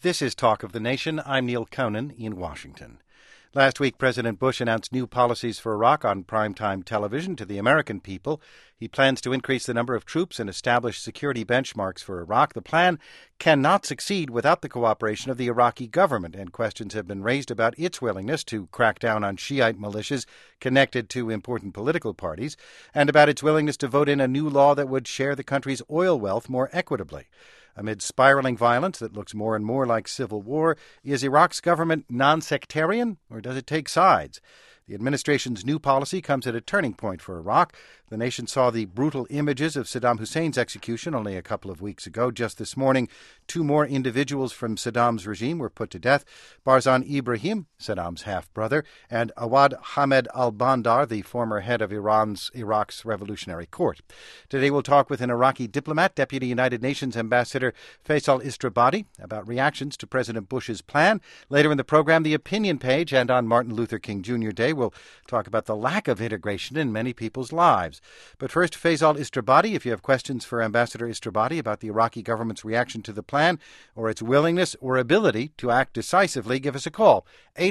This is Talk of the Nation. I'm Neil Conan in Washington. Last week, President Bush announced new policies for Iraq on primetime television to the American people. He plans to increase the number of troops and establish security benchmarks for Iraq. The plan cannot succeed without the cooperation of the Iraqi government, and questions have been raised about its willingness to crack down on Shiite militias connected to important political parties, and about its willingness to vote in a new law that would share the country's oil wealth more equitably. Amid spiraling violence that looks more and more like civil war, is Iraq's government non-sectarian, or does it take sides? The administration's new policy comes at a turning point for Iraq. The nation saw the brutal images of Saddam Hussein's execution only a couple of weeks ago. Just this morning, 2 more individuals from Saddam's regime were put to death: Barzan Ibrahim, Saddam's half-brother, and Awad Hamed al-Bandar, the former head of Iraq's Revolutionary Court. Today we'll talk with an Iraqi diplomat, Deputy United Nations Ambassador Faisal Istrabadi, about reactions to President Bush's plan. Later in the program, the opinion page, and on Martin Luther King Jr. Day, we'll talk about the lack of integration in many people's lives. But first, Faisal Istrabadi, if you have questions for Ambassador Istrabadi about the Iraqi government's reaction to the plan or its willingness or ability to act decisively, give us a call.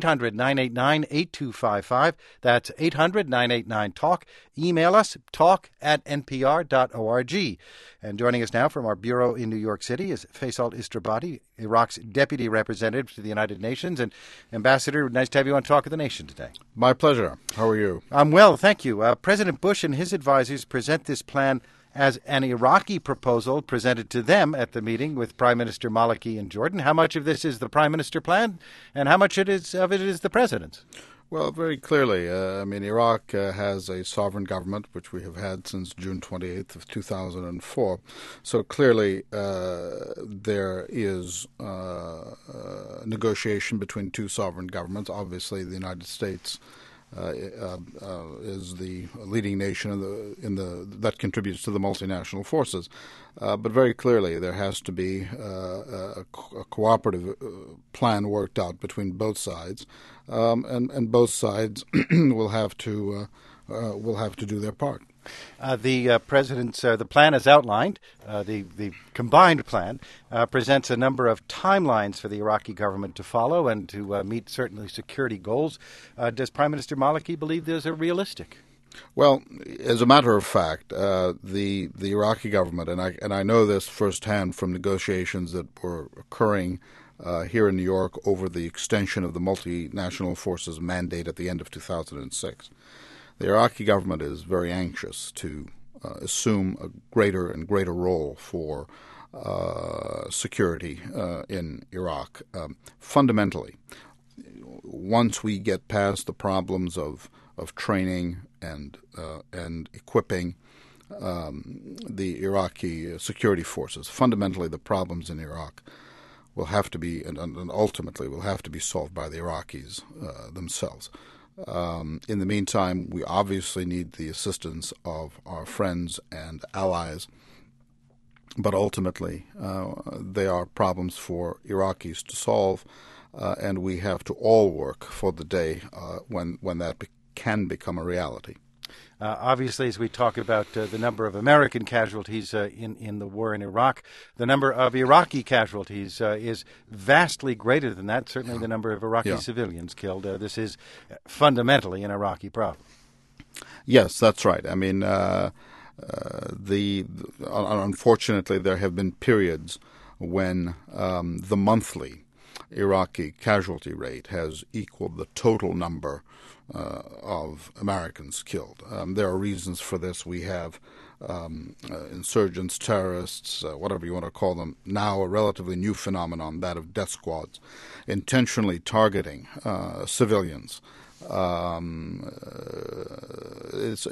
800-989-8255. That's 800-989-TALK. Email us, talk@npr.org. And joining us now from our bureau in New York City is Faisal Istrabadi, Iraq's deputy representative to the United Nations. And Ambassador, nice to have you on Talk of the Nation today. My pleasure. How are you? I'm well, thank you. President Bush and his advisors present this plan as an Iraqi proposal presented to them at the meeting with Prime Minister Maliki in Jordan. How much of this is the Prime Minister plan, and how much of it is the President's? Well, very clearly. Iraq has a sovereign government, which we have had since June 28th of 2004. So clearly there is negotiation between 2 sovereign governments. Obviously, the United States is the leading nation that contributes to the multinational forces. But very clearly, there has to be a cooperative plan worked out between both sides, and both sides will have to do their part. The President's the plan as outlined, the combined plan, presents a number of timelines for the Iraqi government to follow and to meet certainly security goals. Does Prime Minister Maliki believe those are realistic? Well, as a matter of fact, the Iraqi government, and I know this firsthand from negotiations that were occurring here in New York over the extension of the multinational forces mandate at the end of 2006. The Iraqi government is very anxious to assume a greater and greater role for security in Iraq. Fundamentally, once we get past the problems of training and equipping the Iraqi security forces, fundamentally the problems in Iraq will have to be, and ultimately will have to be solved by the Iraqis themselves. In the meantime, we obviously need the assistance of our friends and allies, but ultimately they are problems for Iraqis to solve, and we have to all work for the day when that can become a reality. Obviously, as we talk about the number of American casualties in the war in Iraq, the number of Iraqi casualties is vastly greater than that, certainly the number of Iraqi civilians killed. This is fundamentally an Iraqi problem. Yes, that's right. Unfortunately, there have been periods when the monthly Iraqi casualty rate has equaled the total number of Americans killed. There are reasons for this. We have insurgents, terrorists, whatever you want to call them, now a relatively new phenomenon, that of death squads, intentionally targeting civilians. It's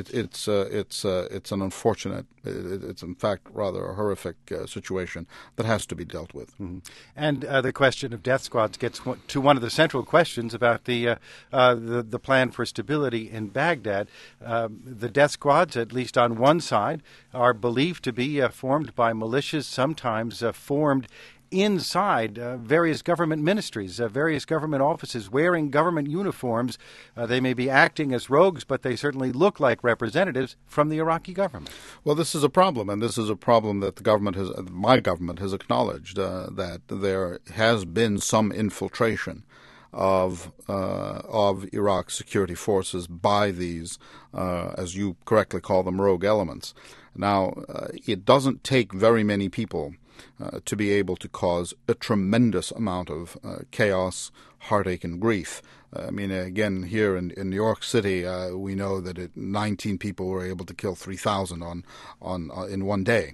an unfortunate, it's in fact rather a horrific situation that has to be dealt with. Mm-hmm. And the question of death squads gets to one of the central questions about the plan for stability in Baghdad. The death squads, at least on one side, are believed to be formed by militias, sometimes formed inside various government ministries, various government offices, wearing government uniforms. They may be acting as rogues, but they certainly look like representatives from the Iraqi government. Well, this is a problem, and this is a problem that my government has acknowledged, that there has been some infiltration of Iraq's security forces by these, as you correctly call them, rogue elements. Now, it doesn't take very many people to be able to cause a tremendous amount of chaos, heartache, and grief. I mean, again, here in New York City, we know that 19 people were able to kill 3,000 in one day.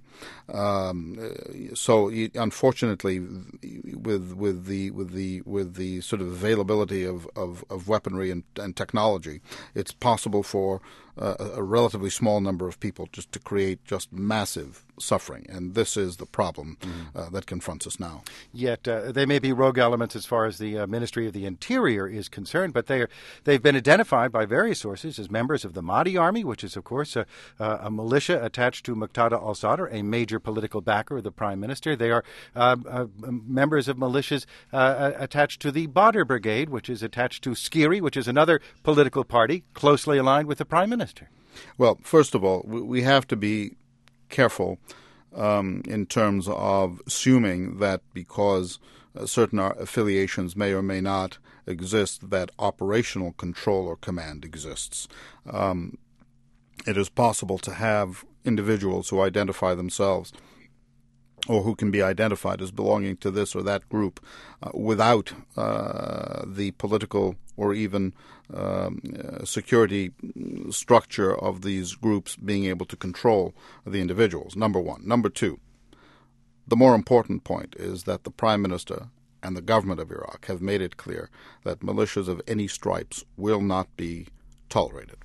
So, unfortunately, with the sort of availability of weaponry and technology, it's possible for a relatively small number of people just to create just massive suffering, and this is the problem that confronts us now. Yet they may be rogue elements as far as the Ministry of the Interior is concerned, but they've been identified by various sources as members of the Mahdi Army, which is, of course, a militia attached to Muqtada al-Sadr, a major political backer of the Prime Minister. They are members of militias attached to the Badr Brigade, which is attached to Skiri, which is another political party closely aligned with the Prime Minister. Well, first of all, we have to be careful in terms of assuming that because certain affiliations may or may not exist, that operational control or command exists. It is possible to have individuals who identify themselves or who can be identified as belonging to this or that group without the political or even security structure of these groups being able to control the individuals, number one. Number two, the more important point is that the Prime Minister and the government of Iraq have made it clear that militias of any stripes will not be tolerated.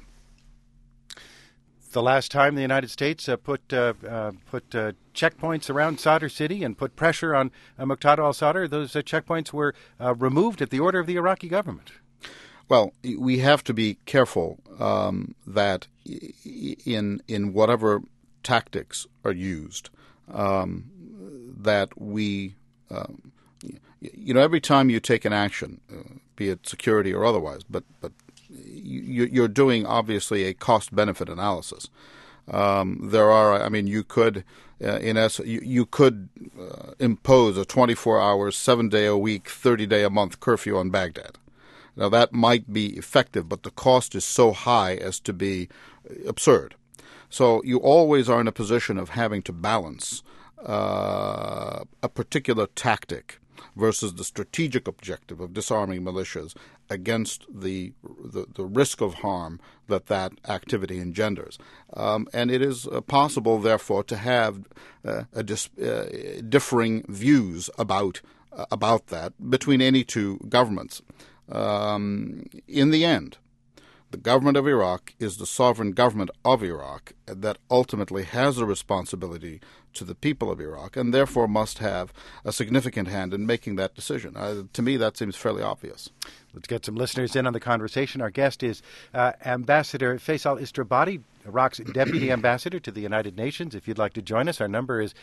The last time the United States put checkpoints around Sadr City and put pressure on Muqtada al-Sadr, those checkpoints were removed at the order of the Iraqi government. Well, we have to be careful that in whatever tactics are used, that we, every time you take an action, be it security or otherwise, but you're doing obviously a cost-benefit analysis. You could, you could impose a 24-hour, 7-day-a-week, 30-day-a-month curfew on Baghdad. Now, that might be effective, but the cost is so high as to be absurd. So you always are in a position of having to balance a particular tactic versus the strategic objective of disarming militias against the risk of harm that activity engenders. And it is possible, therefore, to have differing views about that between any two governments. In the end, the government of Iraq is the sovereign government of Iraq that ultimately has a responsibility to the people of Iraq and therefore must have a significant hand in making that decision. To me, that seems fairly obvious. Let's get some listeners in on the conversation. Our guest is Ambassador Faisal Istrabadi, Iraq's Deputy Ambassador to the United Nations. If you'd like to join us, our number is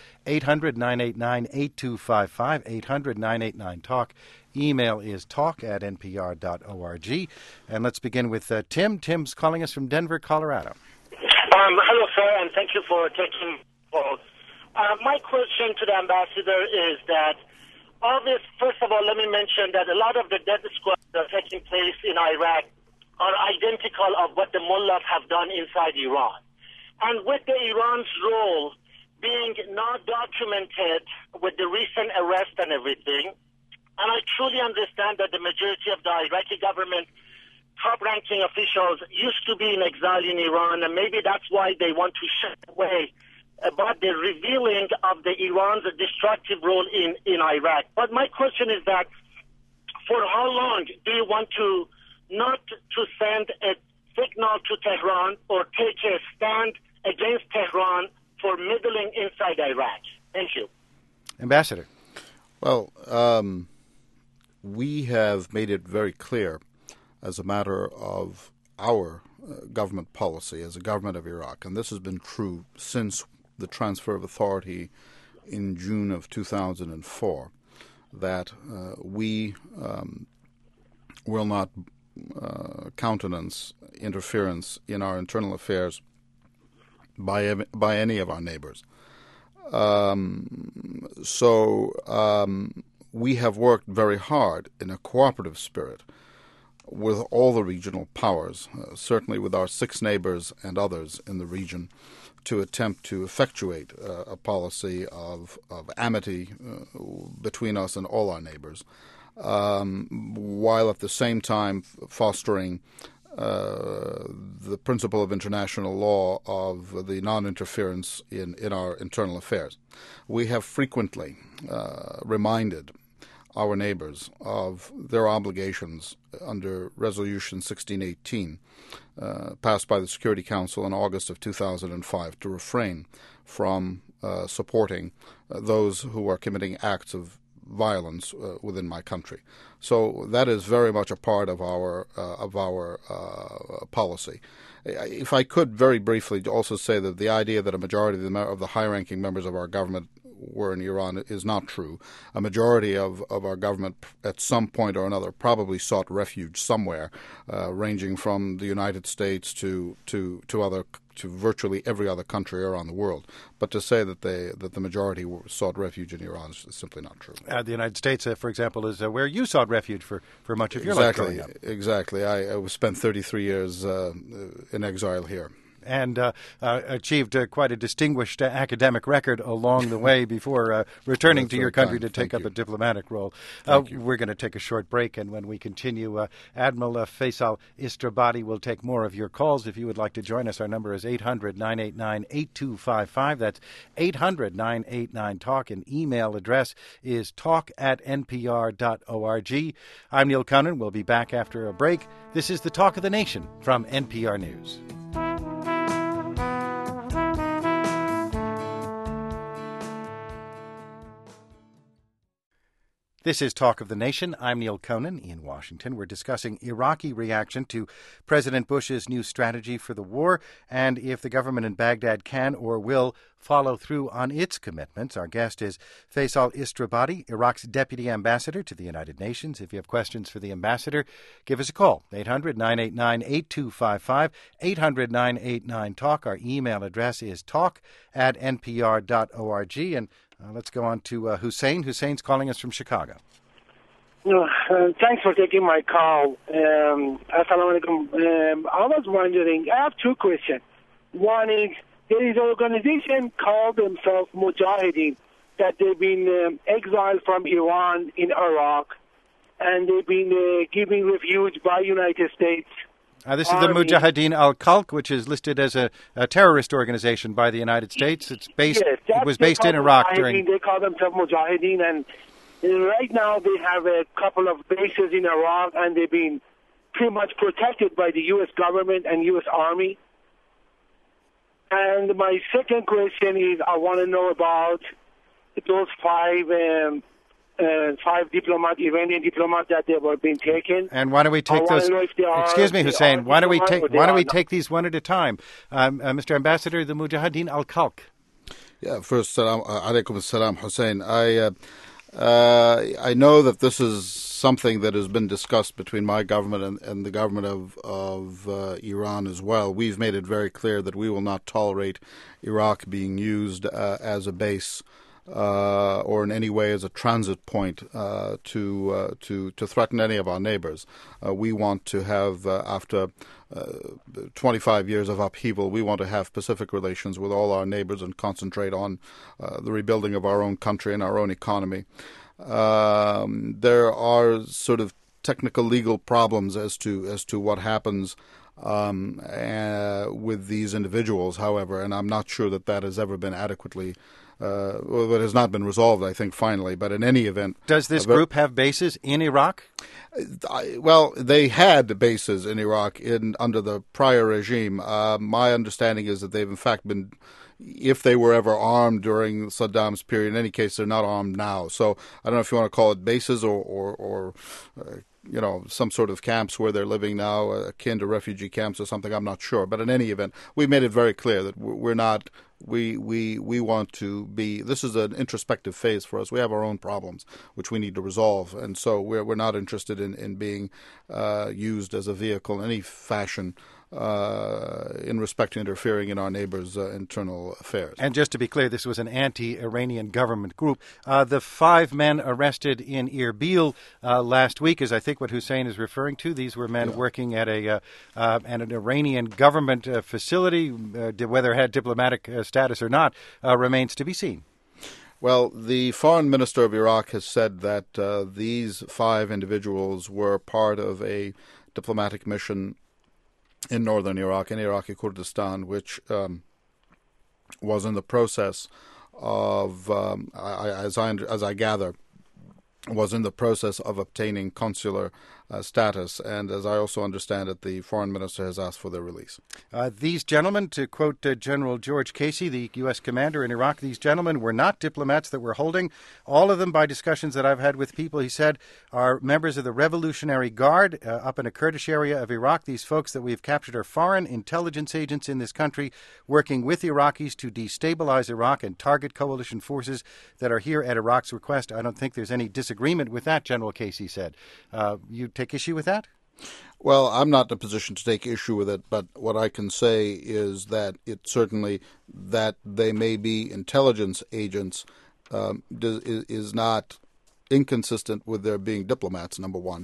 800-989-8255, 800-989-TALK. Email is talk@npr.org. And let's begin with Tim. Tim's calling us from Denver, Colorado. Hello, sir, and thank you for taking calls. My question to the ambassador is that, first of all, let me mention that a lot of the death squads that are taking place in Iraq are identical of what the mullahs have done inside Iran. And with Iran's role being not documented with the recent arrest and everything, and I truly understand that the majority of the Iraqi government top-ranking officials used to be in exile in Iran, and maybe that's why they want to shut away about the revealing of Iran's destructive role in Iraq. But my question is that, for how long do you want to not to send a signal to Tehran or take a stand against Tehran for meddling inside Iraq? Thank you. Ambassador. Well, we have made it very clear as a matter of our government policy as a government of Iraq, and this has been true since the transfer of authority in June of 2004, that we will not countenance interference in our internal affairs by any of our neighbors. We have worked very hard in a cooperative spirit with all the regional powers, certainly with our 6 neighbors and others in the region, to attempt to effectuate a policy of amity between us and all our neighbors, while at the same time fostering the principle of international law of the non-interference in our internal affairs. We have frequently reminded our neighbors of their obligations under Resolution 1618, passed by the Security Council in August of 2005, to refrain from supporting those who are committing acts of violence within my country. So that is very much a part of our policy. If I could very briefly also say that the idea that a majority of the high-ranking members of our government were in Iran is not true. A majority of our government at some point or another probably sought refuge somewhere, ranging from the United States to virtually every other country around the world. But to say that the majority sought refuge in Iran is simply not true. The United States, for example, is where you sought refuge for much of your life growing up. Exactly. I spent 33 years in exile here. And achieved quite a distinguished academic record along the way before returning to your country to take up a diplomatic role. We're going to take a short break, and when we continue, Admiral Faisal Istrabadi will take more of your calls. If you would like to join us, our number is 800-989-8255. That's 800-989-TALK, and email address is talk@npr.org. I'm Neil Conan. We'll be back after a break. This is the Talk of the Nation from NPR News. This is Talk of the Nation. I'm Neil Conan in Washington. We're discussing Iraqi reaction to President Bush's new strategy for the war and if the government in Baghdad can or will follow through on its commitments. Our guest is Faisal Istrabadi, Iraq's Deputy Ambassador to the United Nations. If you have questions for the ambassador, give us a call, 800-989-8255, 800-989-TALK. Our email address is talk@npr.org. And let's go on to Hussein. Hussein's calling us from Chicago. Thanks for taking my call. Assalamu alaikum. I was wondering, I have 2 questions. One is, there is an organization called themselves Mujahideen that they've been exiled from Iran in Iraq, and they've been given refuge by United States. This is the Mujahideen al-Khalq, which is listed as a terrorist organization by the United States. It's based. Yes, it was based in Iraq They call themselves Mujahideen, and right now they have a couple of bases in Iraq, and they've been pretty much protected by the U.S. government and U.S. Army. And my second question is, I want to know about those 5 Iranian diplomats that they were being taken. And why don't we take those? Excuse me, Hussein. Why don't we take these one at a time? Mr. Ambassador, the Mujahideen al-Khalq. Yeah. First, alaikum assalam, Hussein. I know that this is something that has been discussed between my government and the government of Iran as well. We've made it very clear that we will not tolerate Iraq being used as a base or in any way as a transit point to threaten any of our neighbors. We want to have, after 25 years of upheaval, we want to have pacific relations with all our neighbors and concentrate on the rebuilding of our own country and our own economy. There are sort of technical legal problems as to what happens with these individuals, however, and I'm not sure that has ever been adequately that has not been resolved, I think, finally. But in any event... Does this group have bases in Iraq? Well, they had bases in Iraq under the prior regime. My understanding is that they've, in fact, been... If they were ever armed during Saddam's period, in any case, they're not armed now. So I don't know if you want to call it bases or some sort of camps where they're living now, akin to refugee camps or something. I'm not sure. But in any event, we made it very clear that we're not we want to be. This is an introspective phase for us. We have our own problems which we need to resolve, and so we're not interested in being used as a vehicle in any fashion in respect to interfering in our neighbors' internal affairs. And just to be clear, this was an anti-Iranian government group. The 5 men arrested in Erbil last week is, I think, what Hussein is referring to. These were men working at an Iranian government facility. Whether it had diplomatic status or not remains to be seen. Well, the foreign minister of Iraq has said that these 5 individuals were part of a diplomatic mission in northern Iraq, in Iraqi Kurdistan, which was in the process of, as I gather, was in the process of obtaining consular status, and as I also understand it, the foreign minister has asked for their release. These gentlemen, to quote General George Casey, the U.S. commander in Iraq, these gentlemen were not diplomats that we're holding. All of them, by discussions that I've had with people, he said, are members of the Revolutionary Guard up in a Kurdish area of Iraq. These folks that we've captured are foreign intelligence agents in this country working with Iraqis to destabilize Iraq and target coalition forces that are here at Iraq's request. I don't think there's any disagreement with that, General Casey said. You take issue with that? Well, I'm not in a position to take issue with it, but what I can say is that it certainly that they may be intelligence agents is not inconsistent with their being diplomats, number one.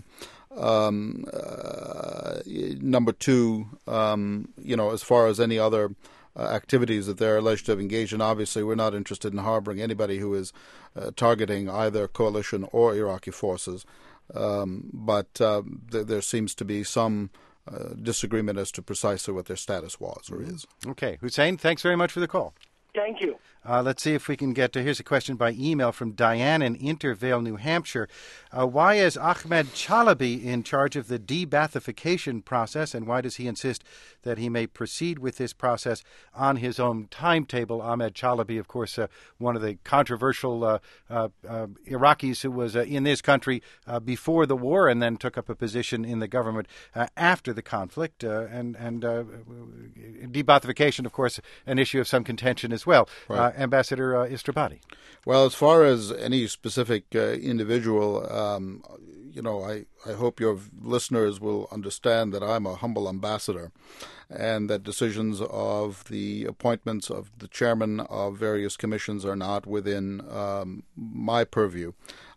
Number two, as far as any other activities that they're alleged to have engaged in, obviously we're not interested in harboring anybody who is targeting either coalition or Iraqi forces. But there seems to be some disagreement as to precisely what their status was or is. Okay. Hussein, thanks very much for the call. Thank you. Let's see if we can get to, here's a question by email from Diane in Intervale, New Hampshire. Why is Ahmed Chalabi in charge of the de-Baathification process, and why does he insist that he may proceed with this process on his own timetable? Ahmed Chalabi, of course, one of the controversial Iraqis who was in this country before the war and then took up a position in the government after the conflict. And de-Baathification, of course, an issue of some contention as well. Right. Ambassador Istrabadi. Well, as far as any specific individual, I hope your listeners will understand that I'm a humble ambassador and that decisions of the appointments of the chairman of various commissions are not within my purview.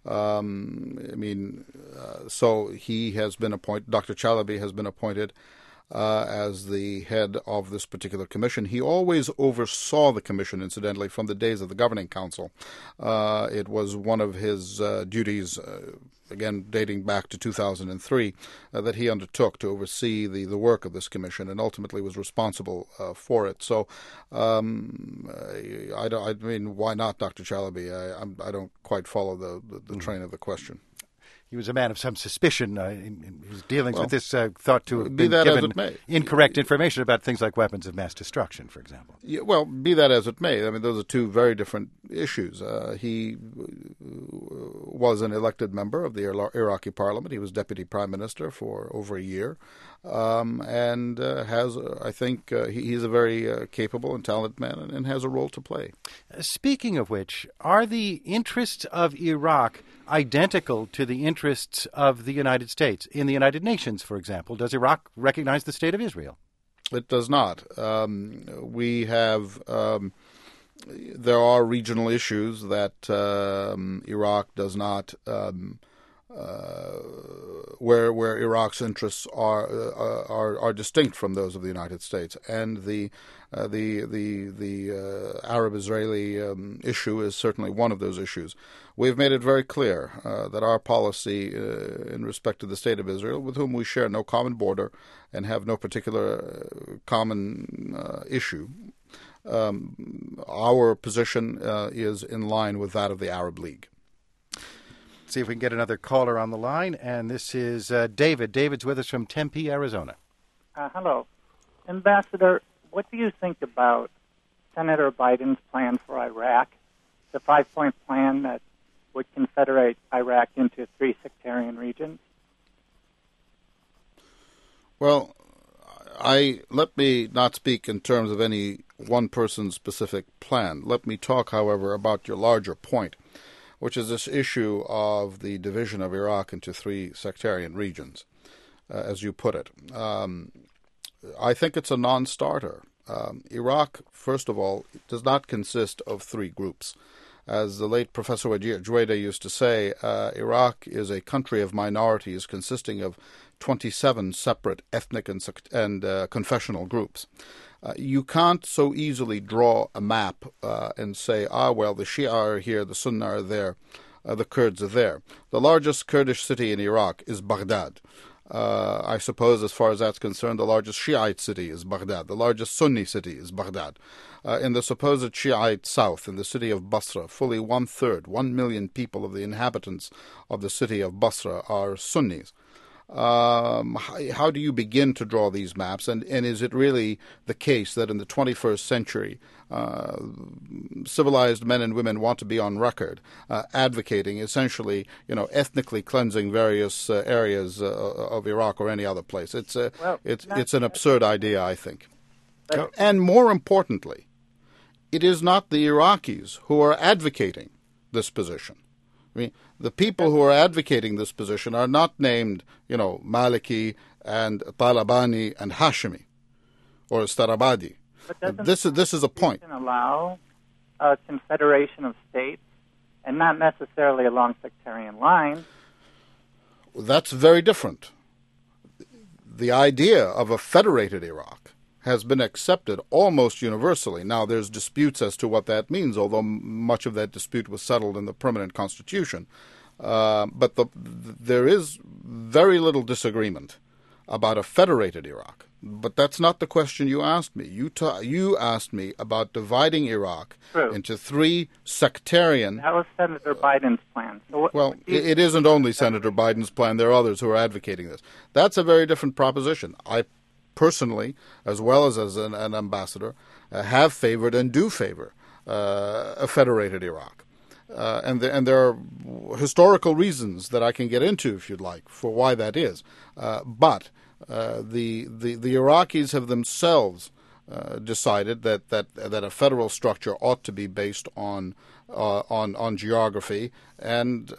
So he has been appointed, Dr. Chalabi has been appointed as the head of this particular commission. He always oversaw the commission, incidentally, from the days of the Governing Council. It was one of his duties, again dating back to 2003, that he undertook to oversee the work of this commission and ultimately was responsible for it. So, why not Dr. Chalabi? I don't quite follow the train of the question. He was a man of some suspicion in his dealings with this, thought to have be been that as given it may. incorrect information about things like weapons of mass destruction, for example. Yeah, well, be that as it may. I mean, those are two very different issues. He was an elected member of the Iraqi parliament. He was deputy prime minister for over a year, and has, I think, he's a very capable and talented man and has a role to play. Speaking of which, are the interests of Iraq identical to the interests of the United States? In the United Nations, for example, does Iraq recognize the State of Israel? It does not. We have, there are regional issues that Iraq does not, where Iraq's interests are distinct from those of the United States, and the Arab-Israeli issue is certainly one of those issues. We've made it very clear that our policy in respect to the State of Israel, with whom we share no common border and have no particular common issue, our position is in line with that of the Arab League. See if we can get another caller on the line, and this is David. David's with us from Tempe, Arizona. Hello. Ambassador, what do you think about Senator Biden's plan for Iraq, the 5-point plan that would confederate Iraq into 3 sectarian regions? Well, let me not speak in terms of any one person's specific plan. Let me talk, however, about your larger point, which is this issue of the division of Iraq into three sectarian regions, as you put it. I think it's a non-starter. Iraq, first of all, does not consist of three groups. As the late Professor Juwaida used to say, Iraq is a country of minorities consisting of 27 separate ethnic and confessional groups. You can't so easily draw a map and say, well, the Shia are here, the Sunni are there, the Kurds are there. The largest Kurdish city in Iraq is Baghdad. I suppose, as far as that's concerned, the largest Shiite city is Baghdad. The largest Sunni city is Baghdad. In the supposed Shiite south, in the city of Basra, fully 1/3, 1 million people of the inhabitants of the city of Basra are Sunnis. How do you begin to draw these maps? And is it really the case that in the 21st century, civilized men and women want to be on record advocating essentially, ethnically cleansing various areas of Iraq or any other place? It's an absurd idea, I think. And more importantly, it is not the Iraqis who are advocating this position. I mean, the people who are advocating this position are not named, Maliki and Talabani and Hashimi or Starabadi. This is a point. Can allow a confederation of states and not necessarily along sectarian lines. That's very different. The idea of a federated Iraq has been accepted almost universally. Now, there's disputes as to what that means, although much of that dispute was settled in the permanent constitution. But there is very little disagreement about a federated Iraq. But that's not the question you asked me. You asked me about dividing Iraq into three sectarian... That was Senator Biden's plan. So it isn't only Senator Biden's plan. There are others who are advocating this. That's a very different proposition. I personally, as well as an ambassador, have favored and do favor a federated Iraq. And there are historical reasons that I can get into, if you'd like, for why that is. But the Iraqis have themselves decided that a federal structure ought to be based on geography, and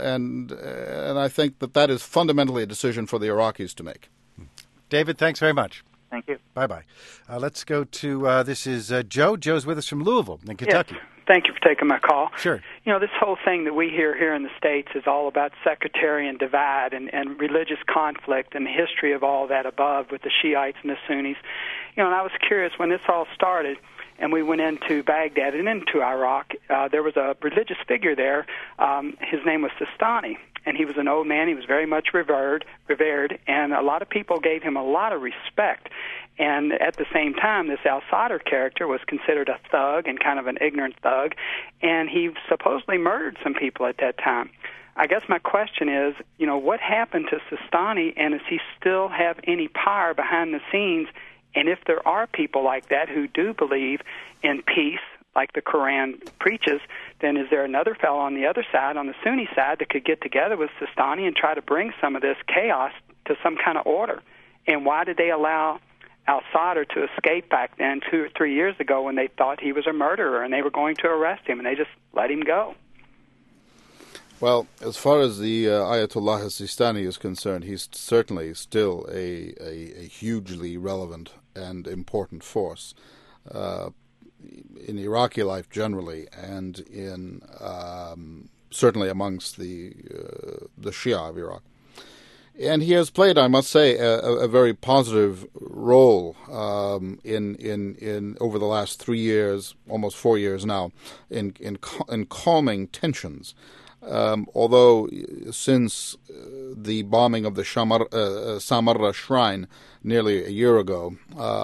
I think that is fundamentally a decision for the Iraqis to make. David, thanks very much. Thank you. Bye-bye. Let's go to, this is Joe. Joe's with us from Louisville in Kentucky. Yes. Thank you for taking my call. Sure. This whole thing that we hear here in the States is all about sectarian divide and religious conflict and the history of all that above with the Shiites and the Sunnis. And I was curious when this all started and we went into Baghdad and into Iraq, there was a religious figure there. His name was Sistani. And he was an old man. He was very much revered, and a lot of people gave him a lot of respect. And at the same time, this al-Sadr character was considered a thug and kind of an ignorant thug, and he supposedly murdered some people at that time. I guess my question is, what happened to Sistani, and does he still have any power behind the scenes? And if there are people like that who do believe in peace, like the Quran preaches, then is there another fellow on the other side, on the Sunni side, that could get together with Sistani and try to bring some of this chaos to some kind of order? And why did they allow al-Sadr to escape back then 2 or 3 years ago when they thought he was a murderer and they were going to arrest him, and they just let him go? Well, as far as the Ayatollah Sistani is concerned, he's certainly still a hugely relevant and important force in Iraqi life generally, and in certainly amongst the Shia of Iraq. And he has played, I must say, a very positive role in over the last 3 years, almost 4 years now, in calming tensions. Although since the bombing of the Samarra shrine nearly a year ago,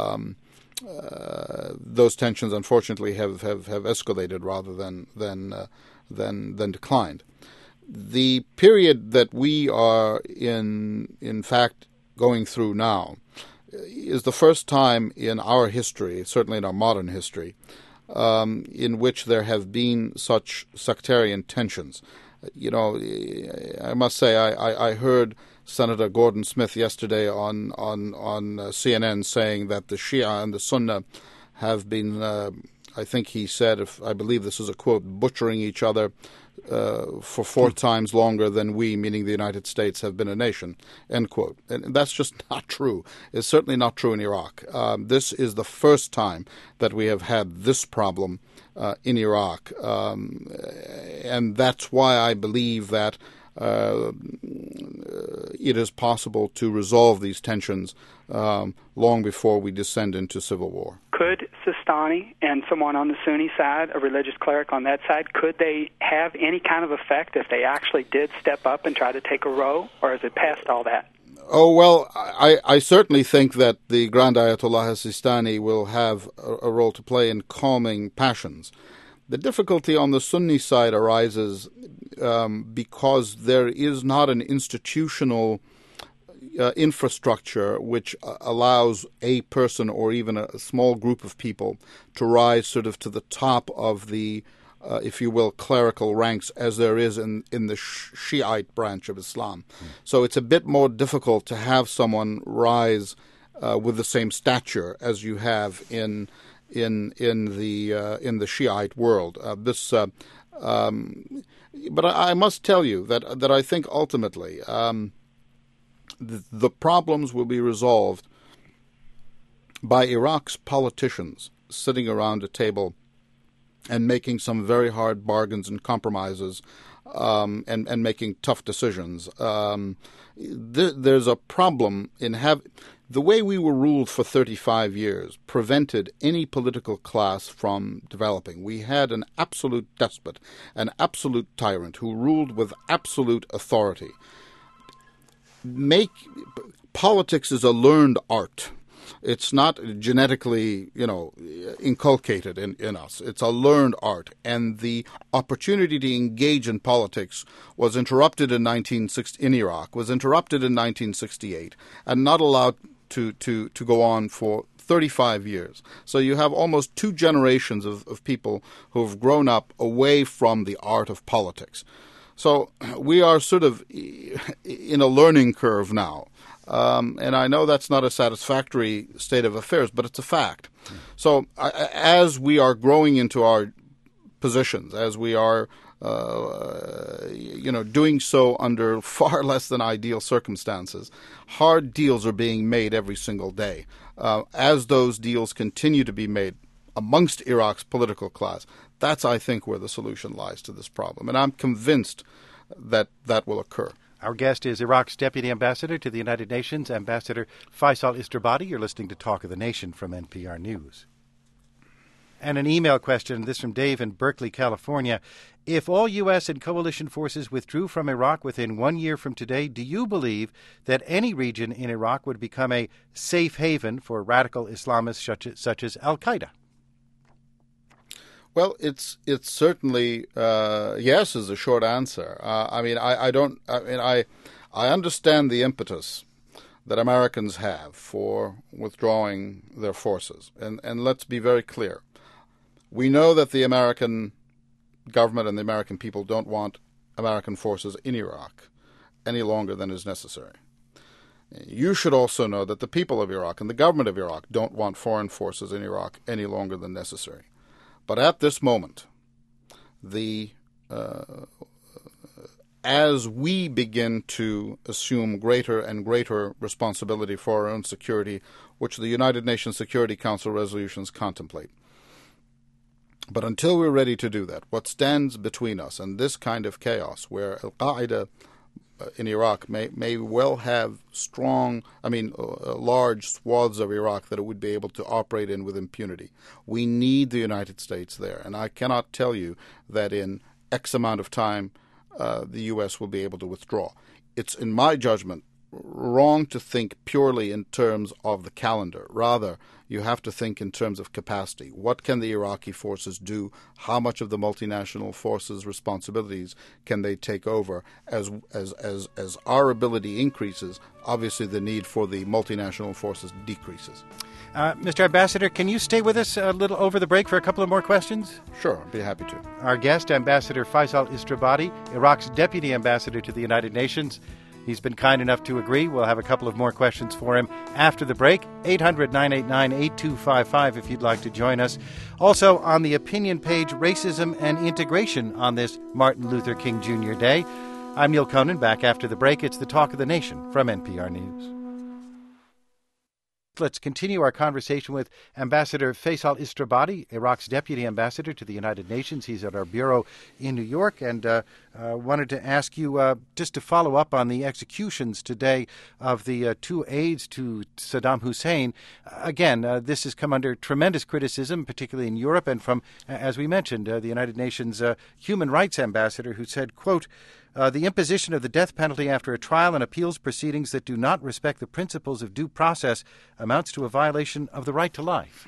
those tensions unfortunately have escalated rather than declined. The period that we are in fact going through now is the first time in our history, certainly in our modern history, in which there have been such sectarian tensions. I must say I heard Senator Gordon Smith yesterday on CNN saying that the Shia and the Sunnah have been, I think he said, I believe this is a quote, butchering each other for 4 times longer than we, meaning the United States, have been a nation, end quote. And that's just not true. It's certainly not true in Iraq. This is the first time that we have had this problem in Iraq. And that's why I believe that it is possible to resolve these tensions long before we descend into civil war. Could Sistani and someone on the Sunni side, a religious cleric on that side, could they have any kind of effect if they actually did step up and try to take a row, or is it past all that? Oh, well, I certainly think that the Grand Ayatollah Sistani will have a role to play in calming passions. The difficulty on the Sunni side arises because there is not an institutional infrastructure which allows a person or even a small group of people to rise sort of to the top of the, if you will, clerical ranks as there is in the Shiite branch of Islam. So it's a bit more difficult to have someone rise with the same stature as you have in the Shiite world. But I must tell you that I think ultimately the problems will be resolved by Iraq's politicians sitting around a table and making some very hard bargains and compromises and making tough decisions. There's a problem in the way we were ruled for 35 years prevented any political class from developing. We had an absolute despot, an absolute tyrant who ruled with absolute authority. Politics is a learned art. It's not genetically, inculcated in us. It's a learned art. And the opportunity to engage in politics was interrupted in Iraq, was interrupted in 1968, and not allowed to go on for 35 years. So you have almost 2 generations of people who have grown up away from the art of politics. So we are sort of in a learning curve now. And I know that's not a satisfactory state of affairs, but it's a fact. So as we are growing into our positions, as we are doing so under far less than ideal circumstances, hard deals are being made every single day. As those deals continue to be made amongst Iraq's political class, that's, I think, where the solution lies to this problem. And I'm convinced that that will occur. Our guest is Iraq's Deputy Ambassador to the United Nations, Ambassador Faisal Istrabadi. You're listening to Talk of the Nation from NPR News. And an email question, this from Dave in Berkeley, California. If all U.S. and coalition forces withdrew from Iraq within 1 year from today, do you believe that any region in Iraq would become a safe haven for radical Islamists such as al-Qaeda? Well, it's certainly yes is a short answer. I understand the impetus that Americans have for withdrawing their forces, and let's be very clear. We know that the American government and the American people don't want American forces in Iraq any longer than is necessary. You should also know that the people of Iraq and the government of Iraq don't want foreign forces in Iraq any longer than necessary. But at this moment, as we begin to assume greater and greater responsibility for our own security, which the United Nations Security Council resolutions contemplate, but until we're ready to do that, what stands between us and this kind of chaos where al-Qaeda in Iraq may well have large swaths of Iraq that it would be able to operate in with impunity. We need the United States there. And I cannot tell you that in X amount of time the U.S. will be able to withdraw. It's, in my judgment, wrong to think purely in terms of the calendar. Rather, you have to think in terms of capacity. What can the Iraqi forces do? How much of the multinational forces' responsibilities can they take over? As our ability increases, obviously the need for the multinational forces decreases. Mr. Ambassador, can you stay with us a little over the break for a couple of more questions? Sure, I'd be happy to. Our guest, Ambassador Faisal Istrabadi, Iraq's Deputy Ambassador to the United Nations. He's been kind enough to agree. We'll have a couple of more questions for him after the break. 800-989-8255 if you'd like to join us. Also on the opinion page, racism and integration on this Martin Luther King Jr. Day. I'm Neil Conan. Back after the break. It's the Talk of the Nation from NPR News. Let's continue our conversation with Ambassador Faisal Istrabadi, Iraq's deputy ambassador to the United Nations. He's at our bureau in New York, and wanted to ask you just to follow up on the executions today of the two aides to Saddam Hussein. Again, this has come under tremendous criticism, particularly in Europe, and from, as we mentioned, the United Nations human rights ambassador, who said, quote, the imposition of the death penalty after a trial and appeals proceedings that do not respect the principles of due process amounts to a violation of the right to life.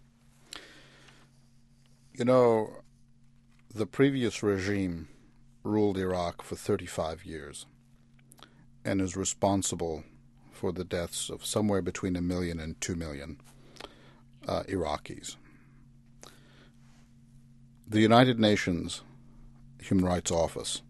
You know, the previous regime ruled Iraq for 35 years and is responsible for the deaths of somewhere between 1 million and 2 million Iraqis. The United Nations Human Rights Office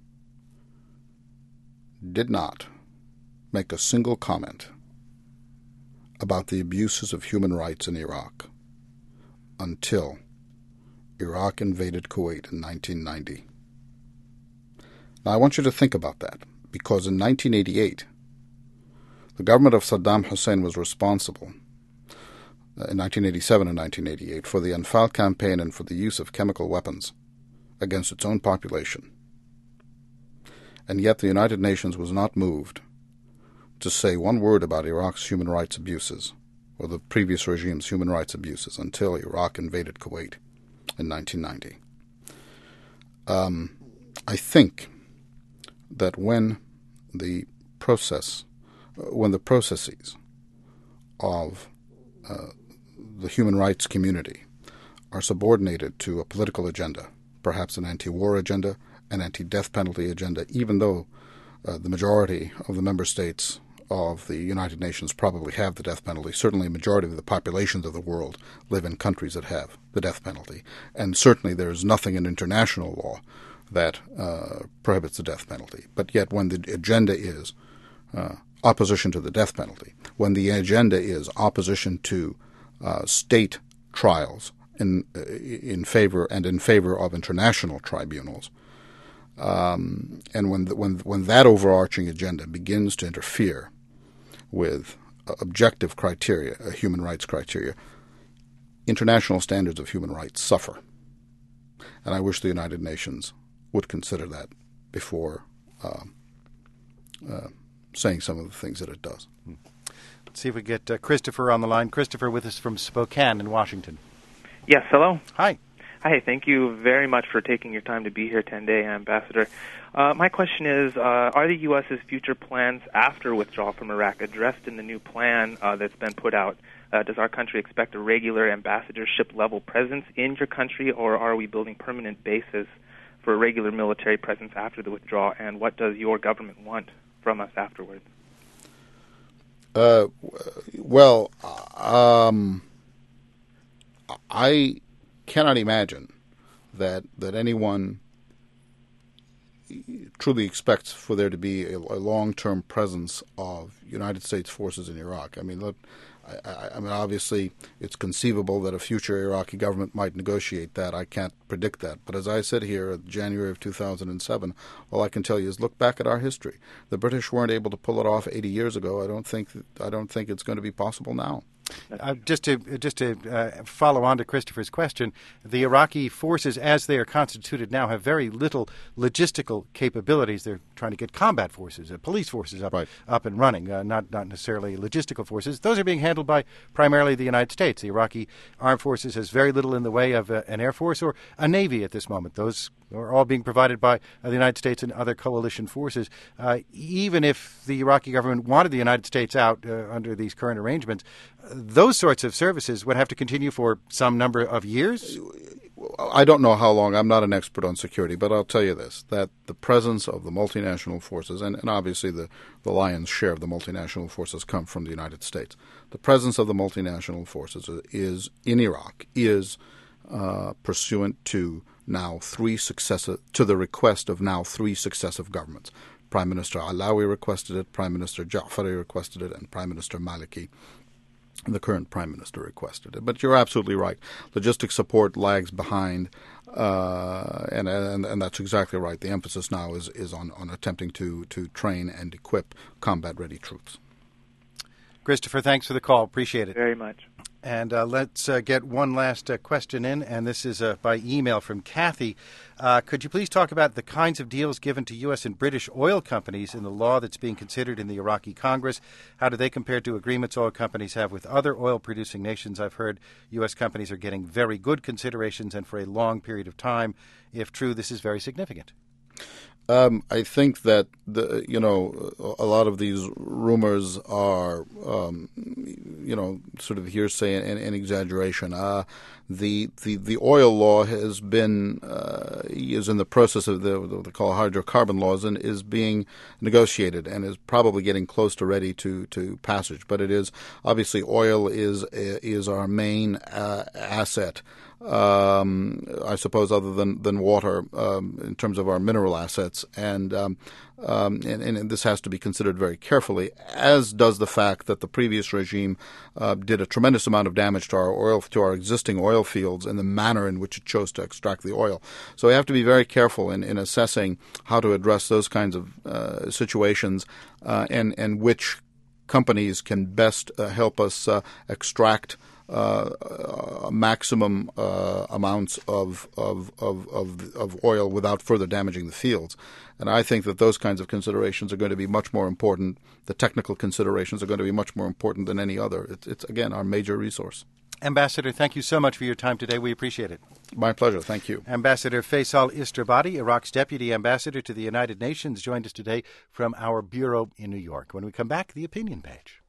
did not make a single comment about the abuses of human rights in Iraq until Iraq invaded Kuwait in 1990. Now, I want you to think about that, because in 1988, the government of Saddam Hussein was responsible, in 1987 and 1988, for the Anfal campaign and for the use of chemical weapons against its own population. And yet the United Nations was not moved to say one word about Iraq's human rights abuses, or the previous regime's human rights abuses, until Iraq invaded Kuwait in 1990. I think that when the processes of the human rights community are subordinated to a political agenda, perhaps an anti-war agenda, an anti-death penalty agenda, even though the majority of the member states of the United Nations probably have the death penalty. Certainly a majority of the populations of the world live in countries that have the death penalty. And certainly there is nothing in international law that prohibits the death penalty. But yet when the agenda is opposition to the death penalty, when the agenda is opposition to state trials in favor of international tribunals, and when that overarching agenda begins to interfere with objective criteria, human rights criteria, international standards of human rights suffer. And I wish the United Nations would consider that before saying some of the things that it does. Let's see if we get Christopher on the line. Christopher with us from Spokane in Washington. Yes, hello. Hi. Hi, thank you very much for taking your time to be here today, Ambassador. My question is, are the U.S.'s future plans after withdrawal from Iraq addressed in the new plan that's been put out? Does our country expect a regular ambassadorship-level presence in your country, or are we building permanent bases for a regular military presence after the withdrawal, and what does your government want from us afterwards? I cannot imagine that anyone truly expects for there to be a long-term presence of United States forces in Iraq. I mean, look, I mean, obviously, it's conceivable that a future Iraqi government might negotiate that. I can't predict that. But as I said here in January of 2007, all I can tell you is look back at our history. The British weren't able to pull it off 80 years ago. I don't think it's going to be possible now. Just to follow on to Christopher's question, the Iraqi forces, as they are constituted now, have very little logistical capabilities. They're trying to get combat forces, police forces up and running, not necessarily logistical forces. Those are being handled by primarily the United States. The Iraqi armed forces has very little in the way of an air force or a navy at this moment. Those are all being provided by the United States and other coalition forces. Even if the Iraqi government wanted the United States out under these current arrangements, those sorts of services would have to continue for some number of years? I don't know how long. I'm not an expert on security, but I'll tell you this, that the presence of the multinational forces, and obviously the lion's share of the multinational forces come from the United States. The presence of the multinational forces is in Iraq is pursuant to the request of now three successive governments. Prime Minister Alawi requested it, Prime Minister Ja'fari requested it, and Prime Minister Maliki, the current Prime Minister, requested it. But you're absolutely right. Logistic support lags behind, and that's exactly right. The emphasis now is on attempting to train and equip combat-ready troops. Christopher, thanks for the call. Appreciate it. Very much. And let's get one last question in, and this is by email from Kathy. Could you please talk about the kinds of deals given to U.S. and British oil companies in the law that's being considered in the Iraqi Congress? How do they compare to agreements oil companies have with other oil-producing nations? I've heard U.S. companies are getting very good considerations and for a long period of time. If true, this is very significant. I think that a lot of these rumors are sort of hearsay and exaggeration. The oil law has been is in the process of what they call hydrocarbon laws and is being negotiated and is probably getting close to ready to passage. But it is obviously oil is our main asset. I suppose, other than water, in terms of our mineral assets, and this has to be considered very carefully, as does the fact that the previous regime did a tremendous amount of damage to our existing oil fields and the manner in which it chose to extract the oil. So we have to be very careful in assessing how to address those kinds of situations, and which companies can best help us extract maximum amounts of oil without further damaging the fields. And I think that those kinds of considerations are going to be much more important. The technical considerations are going to be much more important than any other. It's again, our major resource. Ambassador, thank you so much for your time today. We appreciate it. My pleasure. Thank you. Ambassador Faisal Istrabadi, Iraq's Deputy Ambassador to the United Nations, joined us today from our bureau in New York. When we come back, the opinion page.